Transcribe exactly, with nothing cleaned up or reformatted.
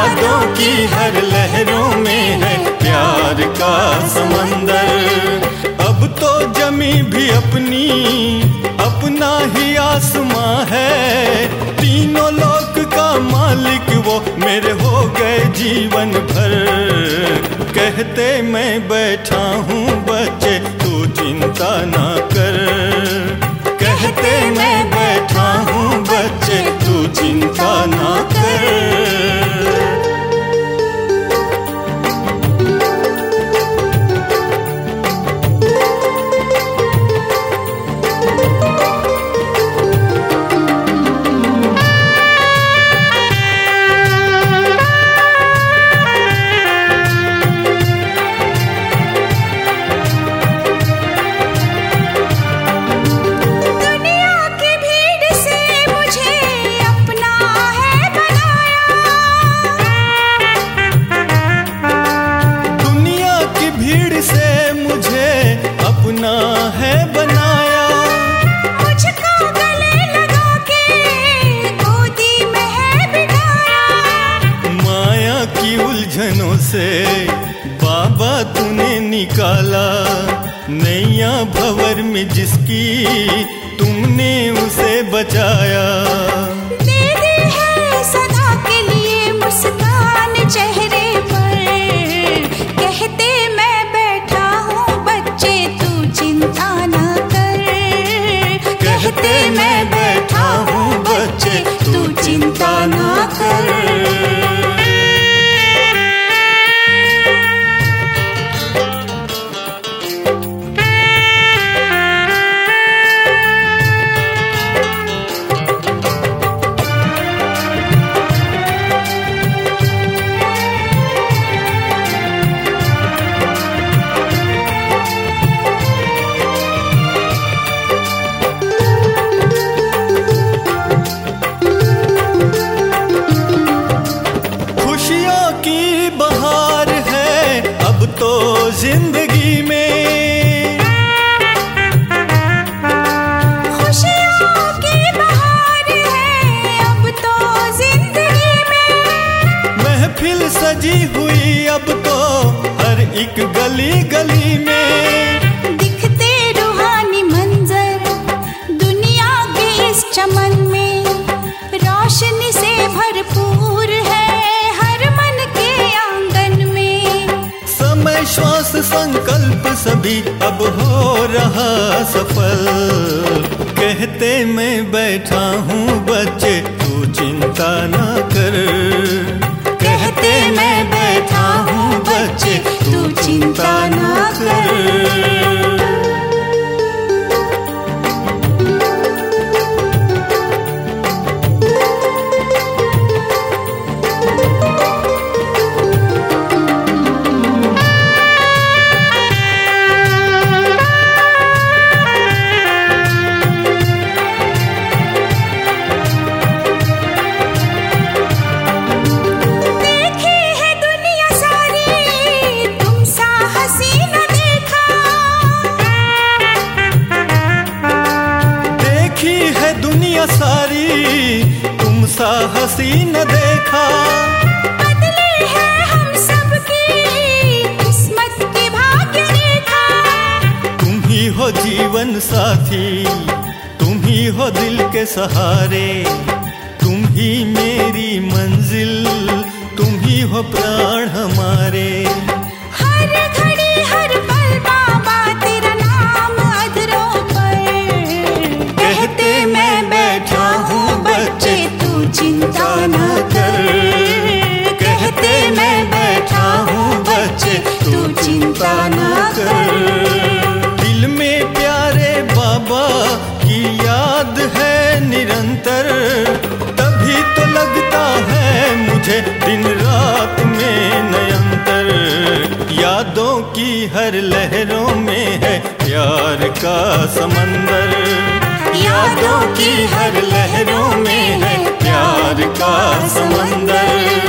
यादों की हर लहरों में है प्यार का समंदर। अब तो जमी भी अपनी अपना ही आसमां है, तीनों लोक का मालिक वो मेरे हो गए जीवन भर। कहते मैं बैठा हूँ बच्चे तू चिंता ना कर, कहते मैं बैठा हूँ बच्चे तू चिंता ना कर। है बनाया मुझको गले लगा के गोदी में है बिठाया। माया की उलझनों से बाबा तूने निकाला, नैया भंवर में जिसकी तुमने उसे बचाया। दे दी है सदा के लिए मुस्कान चेहरे पर, कहते मैं बैठा हूँ बच्चे चिंता ना कर, कहते मैं बैठा हूँ बच्चे तू चिंता ना कर। तो जिंदगी में खुशियों की बहार है, अब तो जिंदगी में महफिल सजी हुई अब तो हर एक गली गली में। दिखते रूहानी मंजर दुनिया के इस चमन में, रोशनी से भरपूर है हर मन के आंगन में। समय श्वास संकल्प सभी अब हो रहा सफल, कहते मैं बैठा हूँ बच्चे तू चिंता ना कर, कहते मैं बैठा हूँ बच्चे तू चिंता ना कर। सारी तुम सा हसी न देखा, बदली है हम सबकी किस्मत की भाग्य रेखा। तुम ही हो जीवन साथी, तुम ही हो दिल के सहारे, तुम ही मेरी मंजिल, तुम ही हो प्राण हमारे। हर घड़ी हर पल बाबा तेरा नाम अधरों पर, कहते मैं बैठा हूँ बच्चे तू चिंता ना कर, कहते मैं बैठा हूँ बच्चे तू चिंता ना कर। दिल में प्यारे बाबा की याद है निरंतर, तभी तो लगता है मुझे दिन रात में नयंतर। यादों की हर लहरों में है प्यार का समंदर, यादों की हर लहरों में है प्यार का समंदर।